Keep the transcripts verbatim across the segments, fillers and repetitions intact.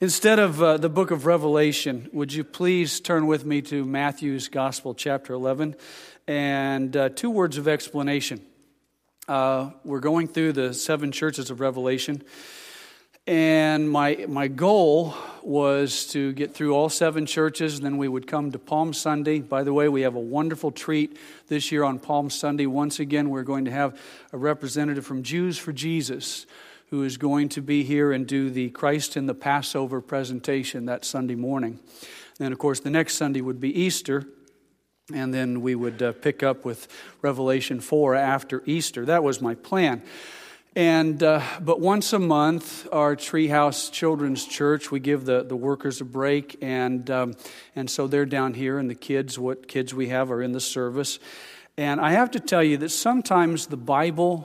Instead of uh, the book of Revelation, would you please turn with me to Matthew's Gospel, chapter eleven, and uh, two words of explanation. Uh, we're going through the seven churches of Revelation, and my my goal was to get through all seven churches, and then we would come to Palm Sunday. By the way, we have a wonderful treat this year on Palm Sunday. Once again, we're going to have a representative from Jews for Jesus, who is going to be here and do the Christ in the Passover presentation that Sunday morning. Then, of course, the next Sunday would be Easter, and then we would uh, pick up with Revelation four after Easter. That was my plan. And uh, but once a month, our Treehouse Children's Church, we give the, the workers a break, and um, and so they're down here, and the kids, what kids we have, are in the service. And I have to tell you that sometimes the Bible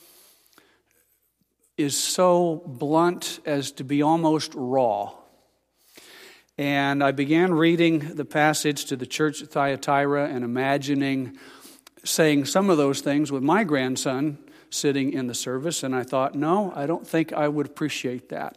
is so blunt as to be almost raw. And I began reading the passage to the church at Thyatira and imagining saying some of those things with my grandson sitting in the service. And I thought, no, I don't think I would appreciate that.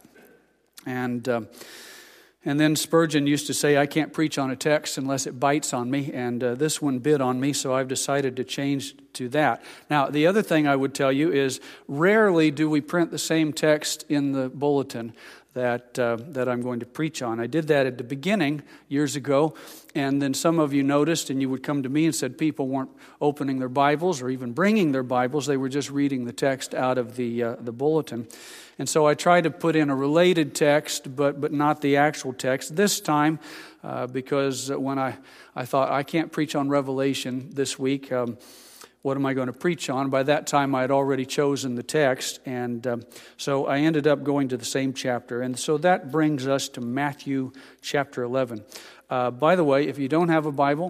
And um, and then Spurgeon used to say, I can't preach on a text unless it bites on me. And uh, this one bit on me, so I've decided to change to that. Now, the other thing I would tell you is rarely do we print the same text in the bulletin that uh, that I'm going to preach on. I did that at the beginning years ago, and then some of you noticed, and you would come to me and said people weren't opening their Bibles or even bringing their Bibles. They were just reading the text out of the uh, the bulletin. And so I tried to put in a related text, but but not the actual text this time, uh, because when I, I thought, I can't preach on Revelation this week, um, what am I going to preach on? By that time, I had already chosen the text, and um, so I ended up going to the same chapter. And so that brings us to Matthew chapter eleven. Uh, by the way, if you don't have a Bible,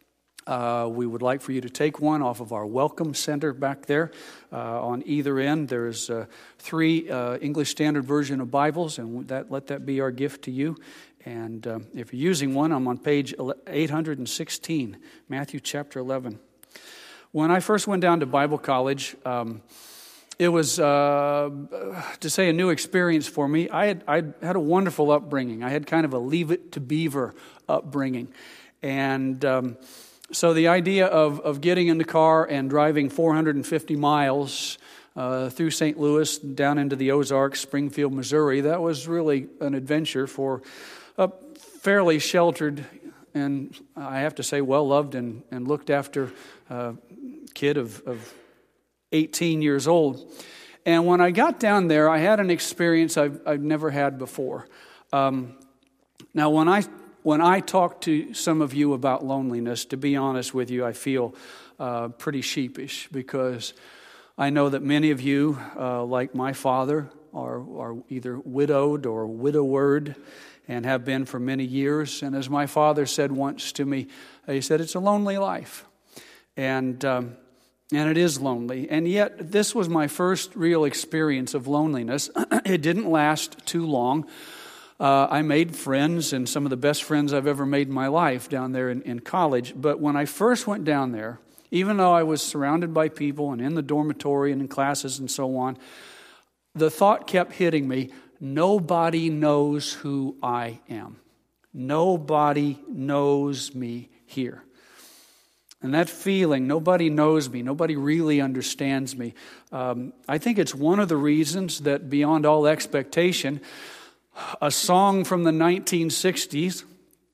Uh, we would like for you to take one off of our welcome center back there. Uh, on either end, there's uh, three uh, English Standard Version of Bibles, and that let that be our gift to you. And uh, if you're using one, I'm on page eight hundred sixteen, Matthew chapter eleven. When I first went down to Bible college, um, it was, uh, to say, a new experience for me. I had, I had a wonderful upbringing. I had kind of a Leave It to Beaver upbringing. And Um, So the idea of, of getting in the car and driving four hundred fifty miles uh, through Saint Louis, down into the Ozarks, Springfield, Missouri, that was really an adventure for a fairly sheltered and, I have to say, well-loved and, and looked after uh, kid of, of eighteen years old. And when I got down there, I had an experience I've, I've never had before. Um, now, when I... When I talk to some of you about loneliness, to be honest with you, I feel uh, pretty sheepish, because I know that many of you, uh, like my father, are, are either widowed or widowered and have been for many years. And as my father said once to me, he said, it's a lonely life. And um, and it is lonely. And yet this was my first real experience of loneliness. It didn't last too long. Uh, I made friends, and some of the best friends I've ever made in my life down there in, in college. But when I first went down there, even though I was surrounded by people and in the dormitory and in classes and so on, the thought kept hitting me, nobody knows who I am. Nobody knows me here. And that feeling, nobody knows me, nobody really understands me. Um, I think it's one of the reasons that, beyond all expectation, a song from the nineteen sixties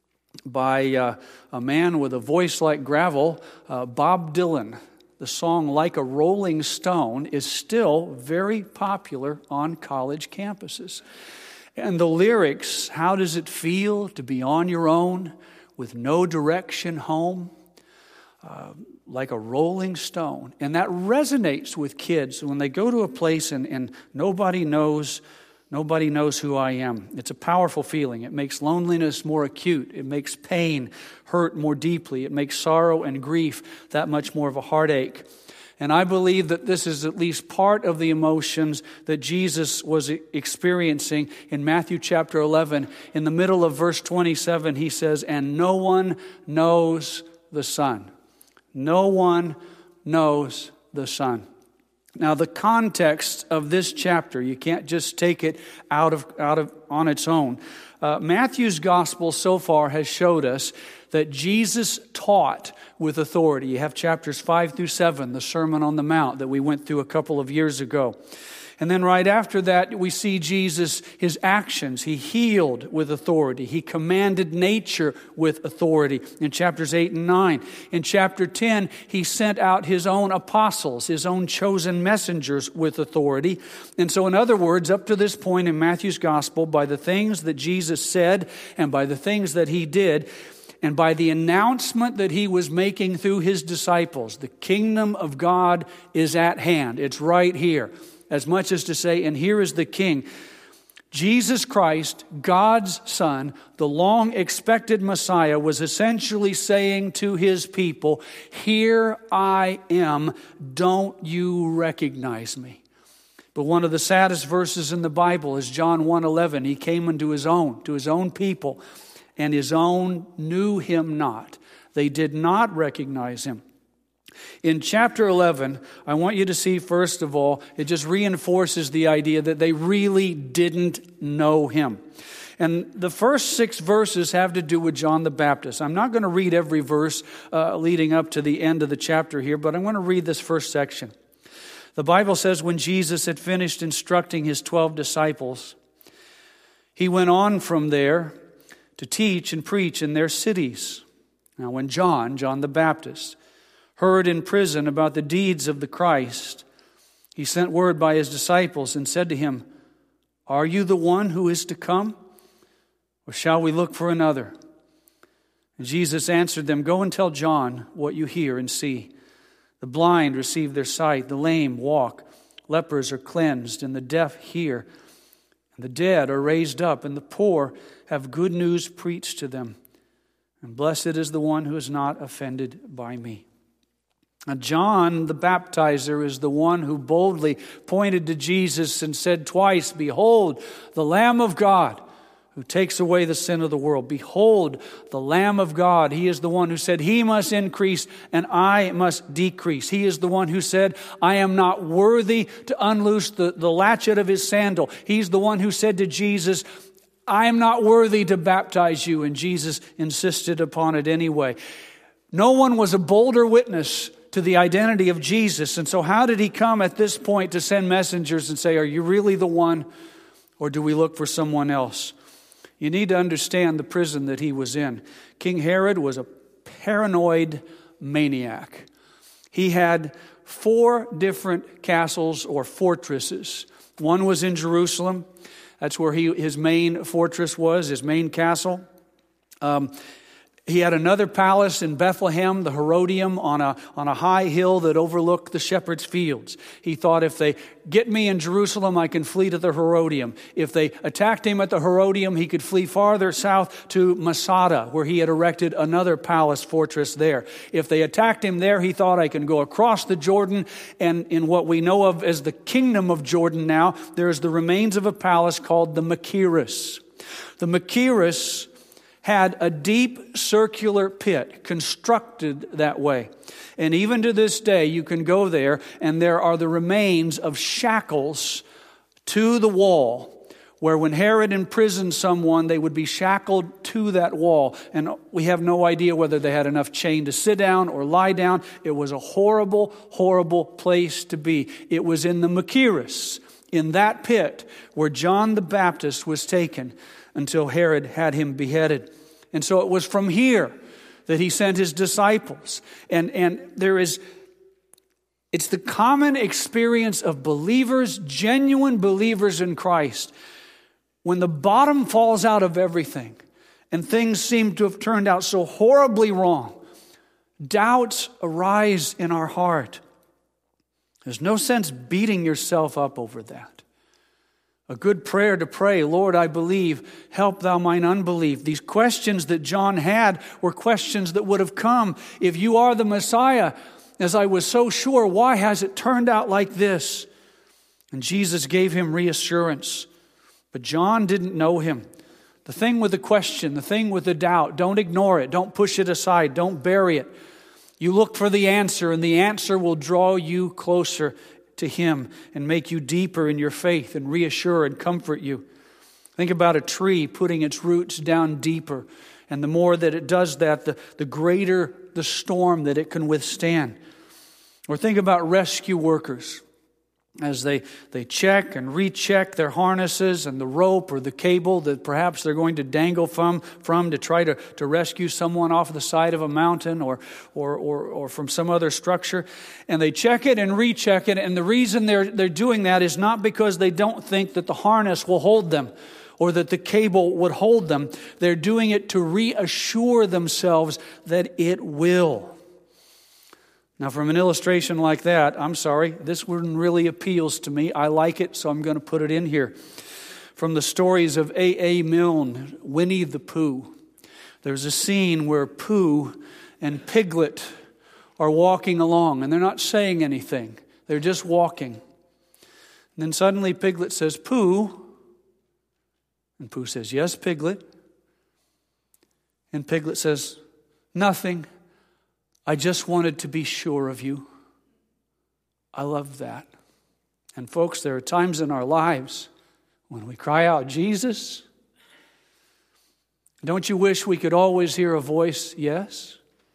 by uh, a man with a voice like gravel, uh, Bob Dylan. The song Like a Rolling Stone is still very popular on college campuses. And the lyrics, how does it feel to be on your own with no direction home? Uh, like a rolling stone. And that resonates with kids when they go to a place and, and nobody knows Nobody knows who I am. It's a powerful feeling. It makes loneliness more acute. It makes pain hurt more deeply. It makes sorrow and grief that much more of a heartache. And I believe that this is at least part of the emotions that Jesus was experiencing in Matthew chapter eleven. In the middle of verse twenty-seven, he says, and no one knows the Son. No one knows the Son. Now, the context of this chapter, you can't just take it out of out of on its own. Uh, Matthew's gospel so far has showed us that Jesus taught with authority. You have chapters five through seven, the Sermon on the Mount that we went through a couple of years ago. And then right after that, we see Jesus, his actions. He healed with authority. He commanded nature with authority in chapters eight and nine. In chapter ten, he sent out his own apostles, his own chosen messengers with authority. And so in other words, up to this point in Matthew's gospel, by the things that Jesus said and by the things that he did, and by the announcement that he was making through his disciples, the kingdom of God is at hand. It's right here. As much as to say, and here is the King. Jesus Christ, God's Son, the long-expected Messiah, was essentially saying to his people, here I am, don't you recognize me? But one of the saddest verses in the Bible is John one eleven. He came unto his own, to his own people, and his own knew him not. They did not recognize him. In chapter eleven, I want you to see, first of all, it just reinforces the idea that they really didn't know him. And the first six verses have to do with John the Baptist. I'm not going to read every verse uh, leading up to the end of the chapter here, but I'm going to read this first section. The Bible says, when Jesus had finished instructing his twelve disciples, he went on from there to teach and preach in their cities. Now, when John, John the Baptist, heard in prison about the deeds of the Christ, he sent word by his disciples and said to him, are you the one who is to come, or shall we look for another? And Jesus answered them, go and tell John what you hear and see. The blind receive their sight, the lame walk, lepers are cleansed, and the deaf hear, and the dead are raised up, and the poor have good news preached to them. And blessed is the one who is not offended by me. Now, John the Baptizer is the one who boldly pointed to Jesus and said twice, behold, the Lamb of God who takes away the sin of the world. Behold, the Lamb of God. He is the one who said, he must increase and I must decrease. He is the one who said, I am not worthy to unloose the, the latchet of his sandal. He's the one who said to Jesus, I am not worthy to baptize you. And Jesus insisted upon it anyway. No one was a bolder witness to the identity of Jesus. And so how did he come at this point to send messengers and say, are you really the one, or do we look for someone else? You need to understand the prison that he was in. King Herod was a paranoid maniac. He had four different castles or fortresses. One was in Jerusalem. That's where he, his main fortress was, his main castle. Um, He had another palace in Bethlehem, the Herodium, on a, on a high hill that overlooked the shepherd's fields. He thought, if they get me in Jerusalem, I can flee to the Herodium. If they attacked him at the Herodium, he could flee farther south to Masada, where he had erected another palace fortress there. If they attacked him there, he thought, I can go across the Jordan, and in what we know of as the kingdom of Jordan now, there is the remains of a palace called the Machaerus. The Machaerus had a deep circular pit constructed that way. And even to this day, you can go there and there are the remains of shackles to the wall, where when Herod imprisoned someone, they would be shackled to that wall. And we have no idea whether they had enough chain to sit down or lie down. It was a horrible, horrible place to be. It was in the Machaerus, in that pit, where John the Baptist was taken until Herod had him beheaded. And so it was from here that he sent his disciples. And, and there is, it's the common experience of believers, genuine believers in Christ. When the bottom falls out of everything and things seem to have turned out so horribly wrong, doubts arise in our heart. There's no sense beating yourself up over that. A good prayer to pray, Lord, I believe, help thou mine unbelief. These questions that John had were questions that would have come. If you are the Messiah, as I was so sure, why has it turned out like this? And Jesus gave him reassurance. But John didn't know him. The thing with the question, the thing with the doubt, don't ignore it. Don't push it aside. Don't bury it. You look for the answer, and the answer will draw you closer to Him and make you deeper in your faith and reassure and comfort you. Think about a tree putting its roots down deeper. And the more that it does that, the, the greater the storm that it can withstand. Or think about rescue workers as they, they check and recheck their harnesses and the rope or the cable that perhaps they're going to dangle from, from to try to, to rescue someone off the side of a mountain or, or, or, or from some other structure. And they check it and recheck it. And the reason they're, they're doing that is not because they don't think that the harness will hold them or that the cable would hold them. They're doing it to reassure themselves that it will. Now, from an illustration like that, I'm sorry, this one really appeals to me. I like it, so I'm going to put it in here. From the stories of A A. Milne, Winnie the Pooh. There's a scene where Pooh and Piglet are walking along, and they're not saying anything. They're just walking. And then suddenly Piglet says, "Pooh." And Pooh says, "Yes, Piglet." And Piglet says, "Nothing. I just wanted to be sure of you." I love that. And folks, there are times in our lives when we cry out, "Jesus." Don't you wish we could always hear a voice? Yes.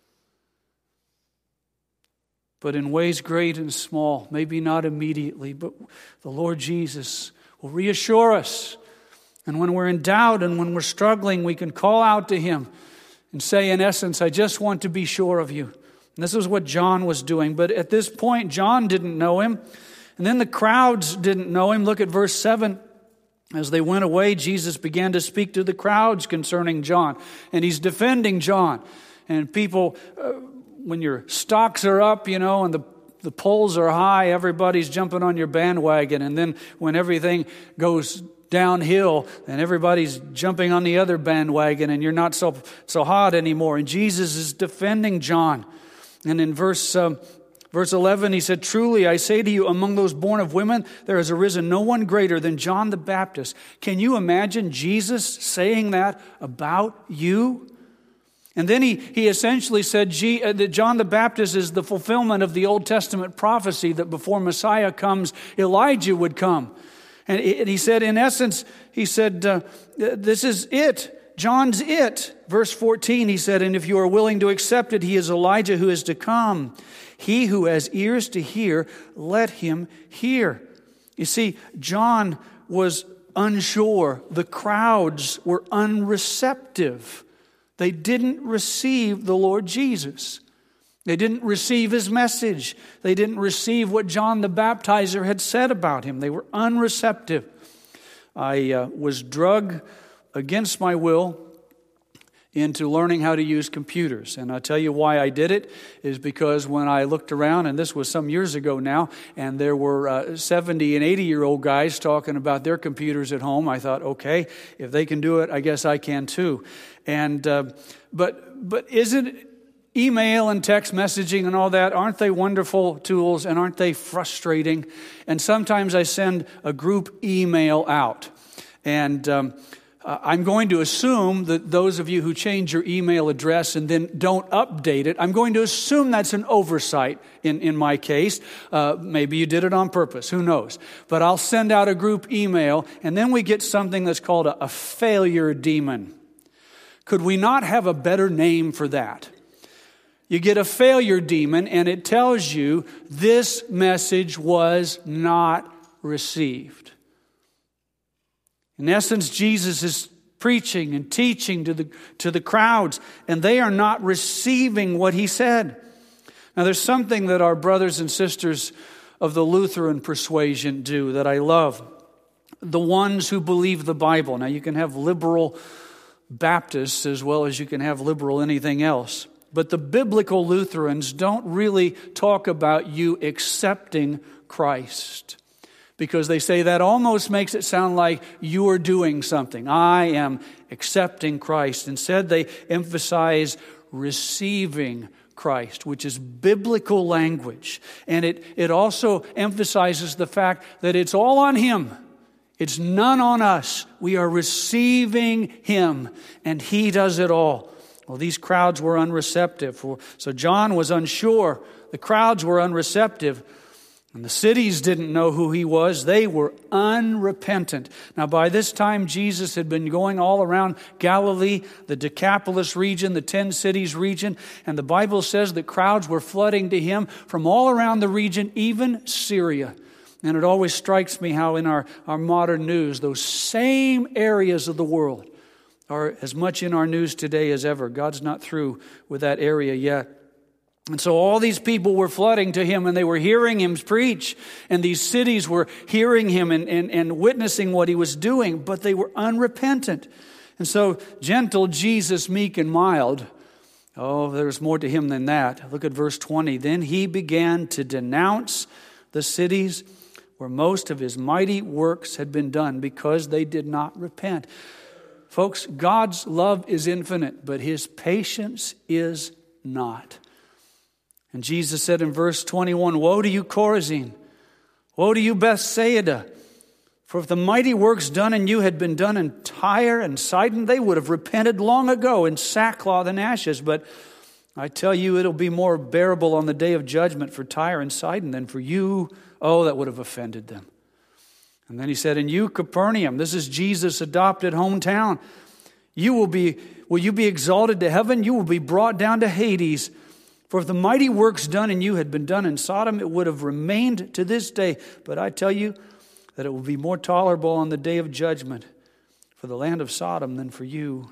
But in ways great and small, maybe not immediately, but the Lord Jesus will reassure us. And when we're in doubt and when we're struggling, we can call out to Him and say, in essence, "I just want to be sure of you." And this is what John was doing. But at this point, John didn't know Him. And then the crowds didn't know Him. Look at verse seven. As they went away, Jesus began to speak to the crowds concerning John. And He's defending John. And people, uh, when your stocks are up, you know, and the the polls are high, everybody's jumping on your bandwagon. And then when everything goes downhill and everybody's jumping on the other bandwagon and you're not so so hot anymore. And Jesus is defending John. And in verse um, verse eleven, He said, "Truly I say to you, among those born of women, there has arisen no one greater than John the Baptist." Can you imagine Jesus saying that about you? And then he, he essentially said G, uh, that John the Baptist is the fulfillment of the Old Testament prophecy that before Messiah comes, Elijah would come. And he said, in essence, he said, uh, this is it. John's it. Verse fourteen, he said, "And if you are willing to accept it, he is Elijah who is to come. He who has ears to hear, let him hear." You see, John was unsure. The crowds were unreceptive. They didn't receive the Lord Jesus. They didn't receive His message. They didn't receive what John the Baptizer had said about Him. They were unreceptive. I uh, was drugged against my will into learning how to use computers. And I'll tell you why I did it is because when I looked around, and this was some years ago now, and there were uh, seventy and eighty-year-old guys talking about their computers at home, I thought, okay, if they can do it, I guess I can too. And uh, but but isn't email and text messaging and all that, aren't they wonderful tools and aren't they frustrating? And sometimes I send a group email out. And um, I'm going to assume that those of you who change your email address and then don't update it, I'm going to assume that's an oversight in, in my case. Uh, maybe you did it on purpose. Who knows? But I'll send out a group email, and then we get something that's called a, a failure demon. Could we not have a better name for that? You get a failure demon, and it tells you this message was not received. In essence, Jesus is preaching and teaching to the, to the crowds, and they are not receiving what He said. Now, there's something that our brothers and sisters of the Lutheran persuasion do that I love. The ones who believe the Bible. Now, you can have liberal Baptists as well as you can have liberal anything else. But the biblical Lutherans don't really talk about you accepting Christ, because they say that almost makes it sound like you are doing something. I am accepting Christ. Instead, they emphasize receiving Christ, which is biblical language. And it, it also emphasizes the fact that it's all on Him. It's none on us. We are receiving Him, and He does it all. Well, these crowds were unreceptive. So John was unsure. The crowds were unreceptive. And the cities didn't know who he was. They were unrepentant. Now, by this time, Jesus had been going all around Galilee, the Decapolis region, the ten cities region. And the Bible says that crowds were flooding to him from all around the region, even Syria. And it always strikes me how in our, our modern news, those same areas of the world are as much in our news today as ever. God's not through with that area yet. And so all these people were flooding to him, and they were hearing him preach. And these cities were hearing him and, and, and witnessing what he was doing, but they were unrepentant. And so gentle Jesus, meek and mild. Oh, there's more to him than that. Look at verse twenty. Then he began to denounce the cities where most of his mighty works had been done because they did not repent. Folks, God's love is infinite, but his patience is not. And Jesus said in verse twenty-one, woe to you, Chorazin! Woe to you, Bethsaida! For if the mighty works done in you had been done in Tyre and Sidon, they would have repented long ago in sackcloth and ashes. But I tell you, it'll be more bearable on the day of judgment for Tyre and Sidon than for you. Oh, that would have offended them. And then he said, and you, Capernaum, this is Jesus' adopted hometown, you will be, will you be exalted to heaven? You will be brought down to Hades. For if the mighty works done in you had been done in Sodom, it would have remained to this day. But I tell you that it will be more tolerable on the day of judgment for the land of Sodom than for you.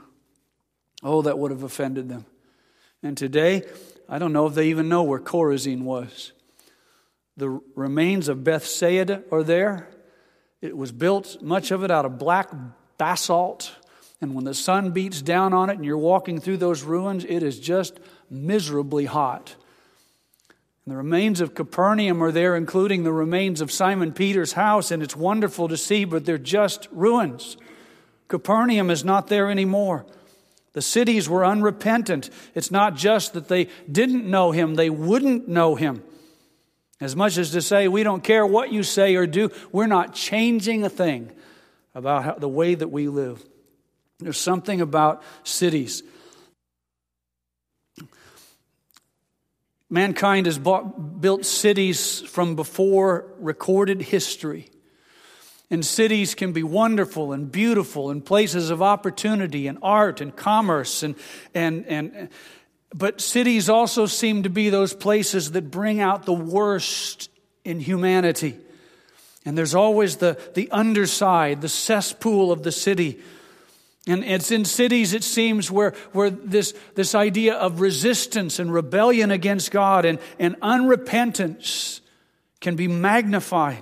Oh, that would have offended them. And today, I don't know if they even know where Chorazin was. The remains of Bethsaida are there. It was built, much of it, out of black basalt. And when the sun beats down on it and you're walking through those ruins, it is just miserably hot. And the remains of Capernaum are there, including the remains of Simon Peter's house, and it's wonderful to see, but they're just ruins. Capernaum is not there anymore. The cities were unrepentant. It's not just that they didn't know him, they wouldn't know him. As much as to say, we don't care what you say or do, we're not changing a thing about how, the way that we live. There's something about cities. Mankind has bought, built cities from before recorded history. And cities can be wonderful and beautiful and places of opportunity and art and commerce. And, and, and, but cities also seem to be those places that bring out the worst in humanity. And there's always the, the underside, the cesspool of the city. And it's in cities, it seems, where, where this, this idea of resistance and rebellion against God and, and unrepentance can be magnified.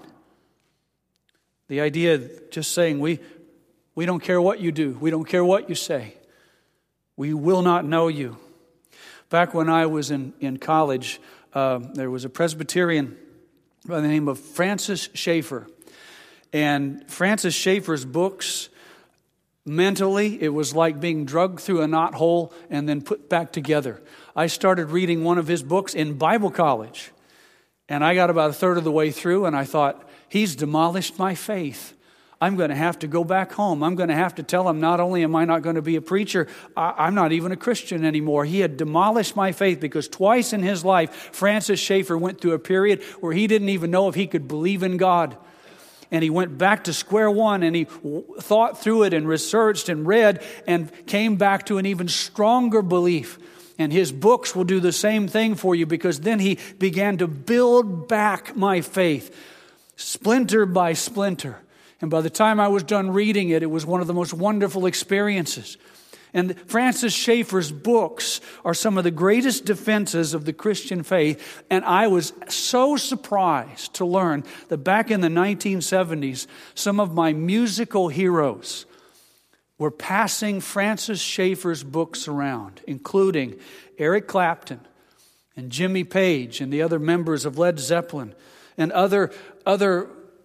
The idea of just saying, we, we don't care what you do. We don't care what you say. We will not know you. Back when I was in, in college, uh, there was a Presbyterian by the name of Francis Schaeffer. And Francis Schaeffer's books, mentally, it was like being drugged through a knothole and then put back together. I started reading one of his books in Bible college. And I got about a third of the way through and I thought, he's demolished my faith. I'm going to have to go back home. I'm going to have to tell him not only am I not going to be a preacher, I'm not even a Christian anymore. He had demolished my faith because twice in his life, Francis Schaeffer went through a period where he didn't even know if he could believe in God. And he went back to square one and he thought through it and researched and read and came back to an even stronger belief. And his books will do the same thing for you because then he began to build back my faith, splinter by splinter. And by the time I was done reading it, it was one of the most wonderful experiences. And Francis Schaeffer's books are some of the greatest defenses of the Christian faith. And I was so surprised to learn that back in the nineteen seventies, some of my musical heroes were passing Francis Schaeffer's books around, including Eric Clapton and Jimmy Page and the other members of Led Zeppelin and other other.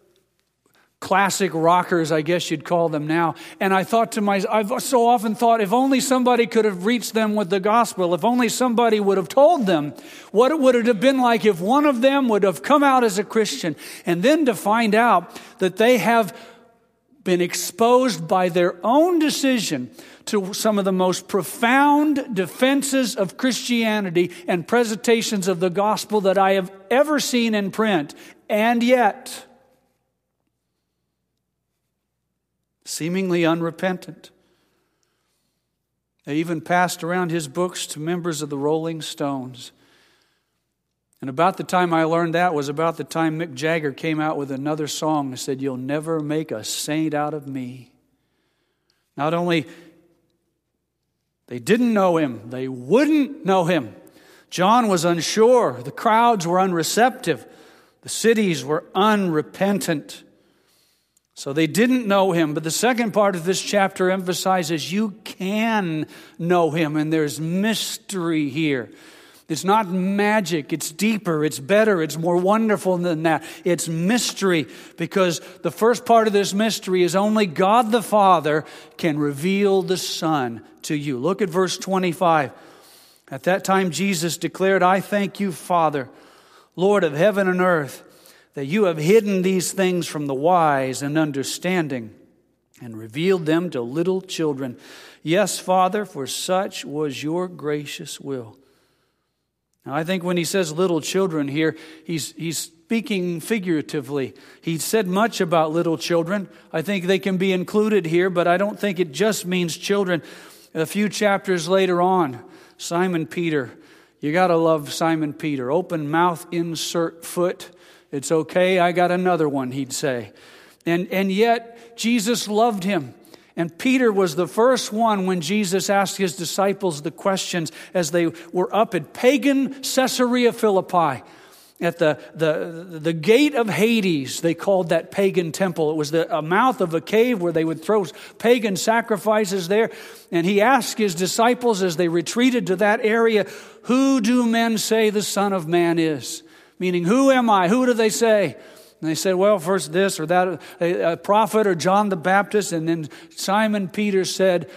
classic rockers, I guess you'd call them now. And I thought to myself, I've so often thought, if only somebody could have reached them with the gospel, if only somebody would have told them what it would have been like if one of them would have come out as a Christian. And then to find out that they have been exposed by their own decision to some of the most profound defenses of Christianity and presentations of the gospel that I have ever seen in print. And yet, seemingly unrepentant. They even passed around his books to members of the Rolling Stones. And about the time I learned that was about the time Mick Jagger came out with another song that said, "You'll never make a saint out of me." Not only they didn't know him, they wouldn't know him. John was unsure. The crowds were unreceptive. The cities were unrepentant. So they didn't know him. But the second part of this chapter emphasizes you can know him, and there's mystery here. It's not magic. It's deeper. It's better. It's more wonderful than that. It's mystery, because the first part of this mystery is only God the Father can reveal the Son to you. Look at verse twenty-five. At that time Jesus declared, "I thank you, Father, Lord of heaven and earth, that you have hidden these things from the wise and understanding and revealed them to little children. Yes, Father, for such was your gracious will." Now, I think when he says little children here, he's, he's speaking figuratively. He said much about little children. I think they can be included here, but I don't think it just means children. A few chapters later on, Simon Peter. You got to love Simon Peter. Open mouth, insert foot. It's okay, I got another one, he'd say. And, and yet, Jesus loved him. And Peter was the first one when Jesus asked his disciples the questions as they were up at pagan Caesarea Philippi. At the, the, the gate of Hades, they called that pagan temple. It was the a mouth of a cave where they would throw pagan sacrifices there. And he asked his disciples as they retreated to that area, "Who do men say the Son of Man is?" Meaning, who am I? Who do they say? And they said, well, first this or that, a, a prophet or John the Baptist. And then Simon Peter said,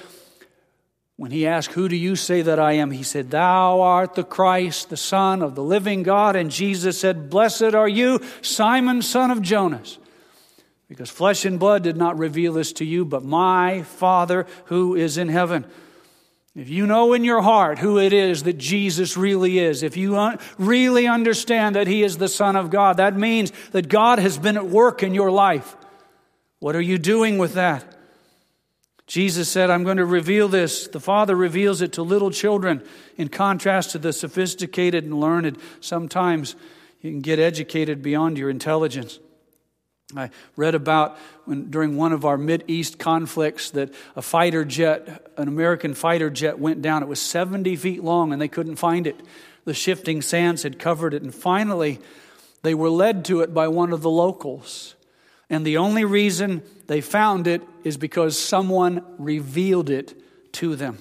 when he asked, "Who do you say that I am?" he said, "Thou art the Christ, the Son of the living God." And Jesus said, "Blessed are you, Simon, son of Jonas, because flesh and blood did not reveal this to you, but my Father who is in heaven." If you know in your heart who it is that Jesus really is, if you un- really understand that He is the Son of God, that means that God has been at work in your life. What are you doing with that? Jesus said, "I'm going to reveal this." The Father reveals it to little children, in contrast to the sophisticated and learned. Sometimes you can get educated beyond your intelligence. I read about when, during one of our Mideast conflicts, that a fighter jet, an American fighter jet, went down. It was seventy feet long and they couldn't find it. The shifting sands had covered it. And finally, they were led to it by one of the locals. And the only reason they found it is because someone revealed it to them.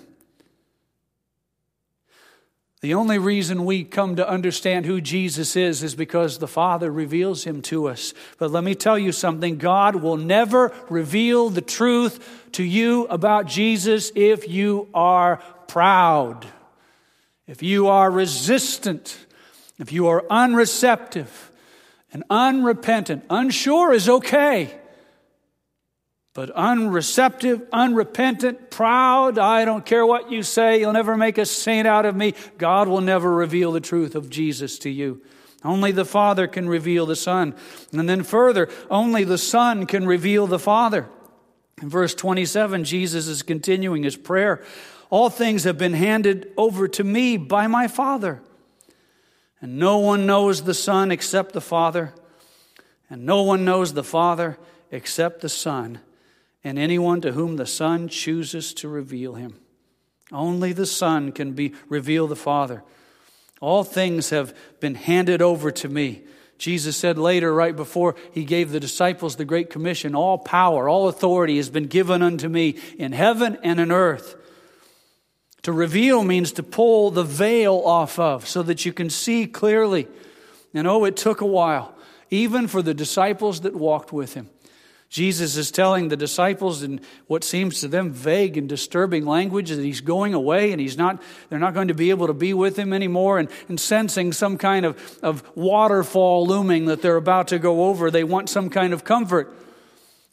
The only reason we come to understand who Jesus is is because the Father reveals Him to us. But let me tell you something. God will never reveal the truth to you about Jesus if you are proud, if you are resistant, if you are unreceptive and unrepentant. Unsure is okay. But unreceptive, unrepentant, proud, I don't care what you say, you'll never make a saint out of me. God will never reveal the truth of Jesus to you. Only the Father can reveal the Son. And then further, only the Son can reveal the Father. In verse twenty-seven, Jesus is continuing His prayer. "All things have been handed over to me by my Father. And no one knows the Son except the Father. And no one knows the Father except the Son, and anyone to whom the Son chooses to reveal Him." Only the Son can be reveal the Father. "All things have been handed over to me." Jesus said later, right before He gave the disciples the Great Commission, "All power, all authority has been given unto me in heaven and in earth." To reveal means to pull the veil off of so that you can see clearly. And oh, it took a while, even for the disciples that walked with Him. Jesus is telling the disciples in what seems to them vague and disturbing language that He's going away and He's not, they're not going to be able to be with Him anymore, and, and sensing some kind of, of waterfall looming that they're about to go over. They want some kind of comfort.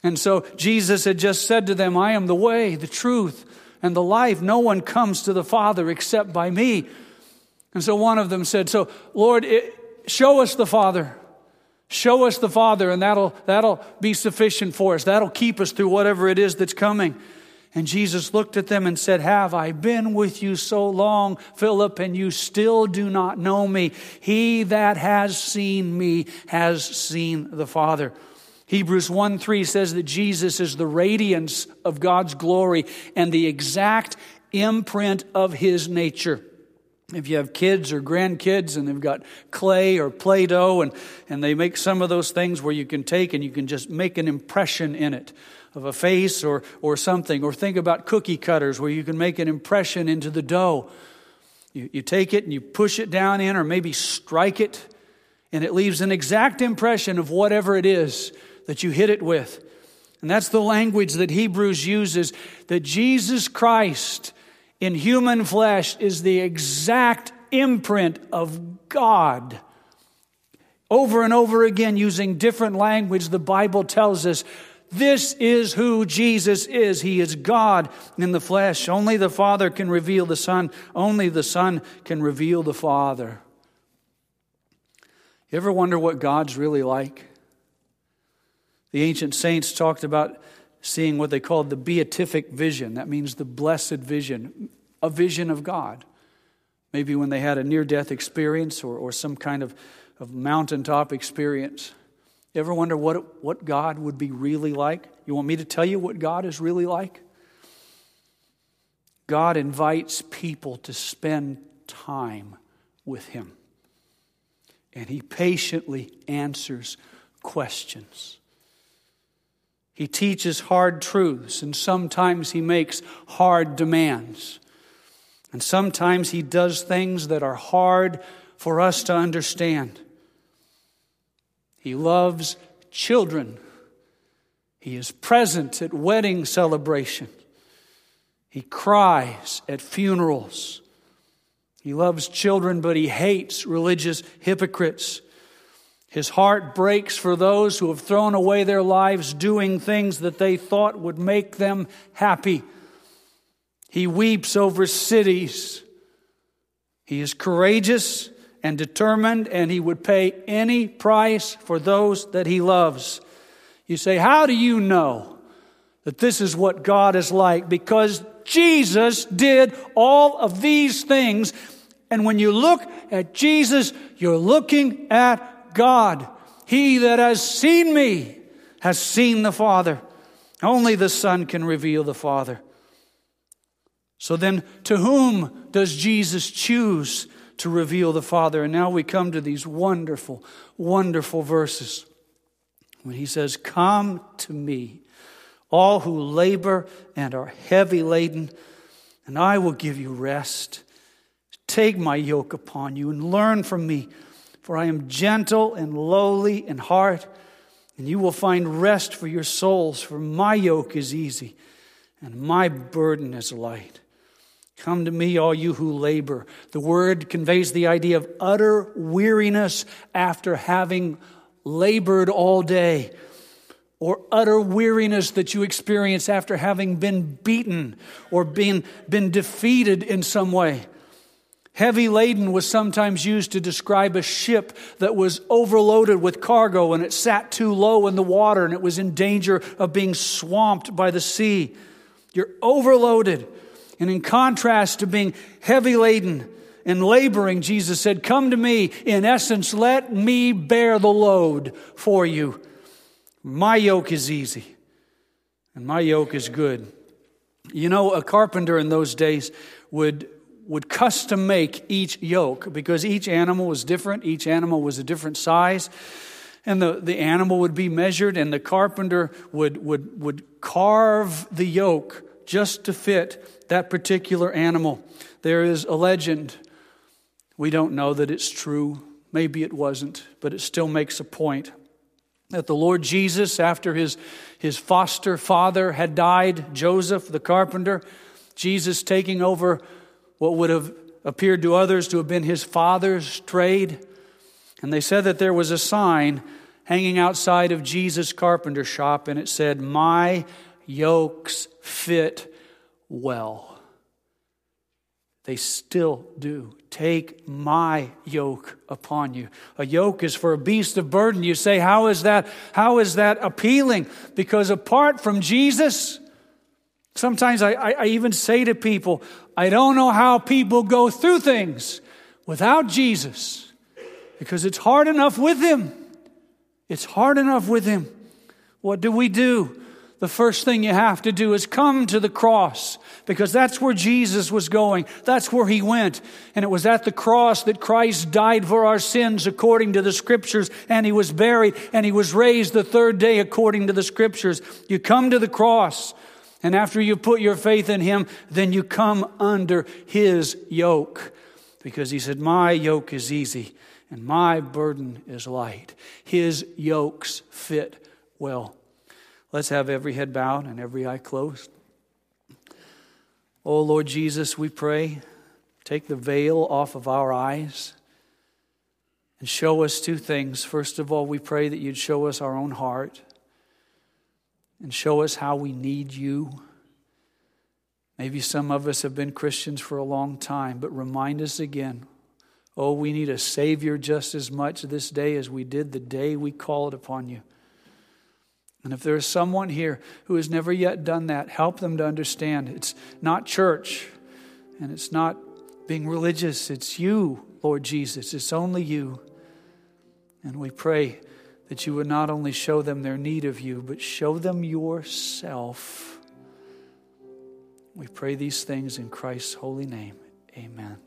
And so Jesus had just said to them, I am the way, the truth, and the life. No one comes to the Father except by me. And so one of them said, so Lord, it, show us the Father. Show us the Father, and that'll, that'll be sufficient for us. That'll keep us through whatever it is that's coming. And Jesus looked at them and said, have I been with you so long, Philip, and you still do not know me? He that has seen me has seen the Father. Hebrews one three says that Jesus is the radiance of God's glory and the exact imprint of His nature. If you have kids or grandkids and they've got clay or Play-Doh and, and they make some of those things where you can take and you can just make an impression in it of a face or, or something. Or think about cookie cutters where you can make an impression into the dough. You, you take it and you push it down in or maybe strike it and it leaves an exact impression of whatever it is that you hit it with. And that's the language that Hebrews uses, that Jesus Christ in human flesh is the exact imprint of God. Over and over again, using different language, the Bible tells us this is who Jesus is. He is God in the flesh. Only the Father can reveal the Son. Only the Son can reveal the Father. You ever wonder what God's really like? The ancient saints talked about seeing what they called the beatific vision. That means the blessed vision, a vision of God. Maybe when they had a near-death experience or, or some kind of, of mountaintop experience. You ever wonder what, what God would be really like? You want me to tell you what God is really like? God invites people to spend time with Him. And He patiently answers questions. He teaches hard truths, and sometimes He makes hard demands. And sometimes He does things that are hard for us to understand. He loves children. He is present at wedding celebrations. He cries at funerals. He loves children, but He hates religious hypocrites. His heart breaks for those who have thrown away their lives doing things that they thought would make them happy. He weeps over cities. He is courageous and determined, and He would pay any price for those that He loves. You say, how do you know that this is what God is like? Because Jesus did all of these things, and when you look at Jesus, you're looking at God. He that has seen me has seen the Father. Only the Son can reveal the Father. So then, to whom does Jesus choose to reveal the Father? And now we come to these wonderful, wonderful verses. When He says, come to me, all who labor and are heavy laden, and I will give you rest. Take my yoke upon you and learn from me, for I am gentle and lowly in heart, and you will find rest for your souls, for my yoke is easy and my burden is light. Come to me, all you who labor. The word conveys the idea of utter weariness after having labored all day, or utter weariness that you experience after having been beaten or been, been defeated in some way. Heavy laden was sometimes used to describe a ship that was overloaded with cargo and it sat too low in the water and it was in danger of being swamped by the sea. You're overloaded. And in contrast to being heavy laden and laboring, Jesus said, come to me. In essence, let me bear the load for you. My yoke is easy and my yoke is good. You know, a carpenter in those days would would custom make each yoke because each animal was different. Each animal was a different size. And the, the animal would be measured and the carpenter would, would, would carve the yoke just to fit that particular animal. There is a legend. We don't know that it's true. Maybe it wasn't, but it still makes a point. That the Lord Jesus, after his, his foster father had died, Joseph the carpenter, Jesus taking over what would have appeared to others to have been his father's trade. And they said that there was a sign hanging outside of Jesus' carpenter shop, and it said, "My yokes fit well." They still do. Take my yoke upon you. A yoke is for a beast of burden. You say, how is that, how is that appealing? Because apart from Jesus, sometimes I, I, I even say to people, I don't know how people go through things without Jesus. Because it's hard enough with Him. It's hard enough with Him. What do we do? The first thing you have to do is come to the cross, because that's where Jesus was going. That's where He went. And it was at the cross that Christ died for our sins according to the Scriptures, and He was buried, and He was raised the third day according to the Scriptures. You come to the cross, and after you put your faith in Him, then you come under His yoke. Because He said, my yoke is easy and my burden is light. His yokes fit well. Let's have every head bowed and every eye closed. Oh, Lord Jesus, we pray, take the veil off of our eyes and show us two things. First of all, we pray that You'd show us our own heart and show us how we need You. Maybe some of us have been Christians for a long time, but remind us again, oh, we need a Savior just as much this day as we did the day we called upon You. And if there is someone here who has never yet done that, help them to understand it's not church and it's not being religious. It's You, Lord Jesus. It's only You. And we pray that You would not only show them their need of You, but show them Yourself. We pray these things in Christ's holy name. Amen.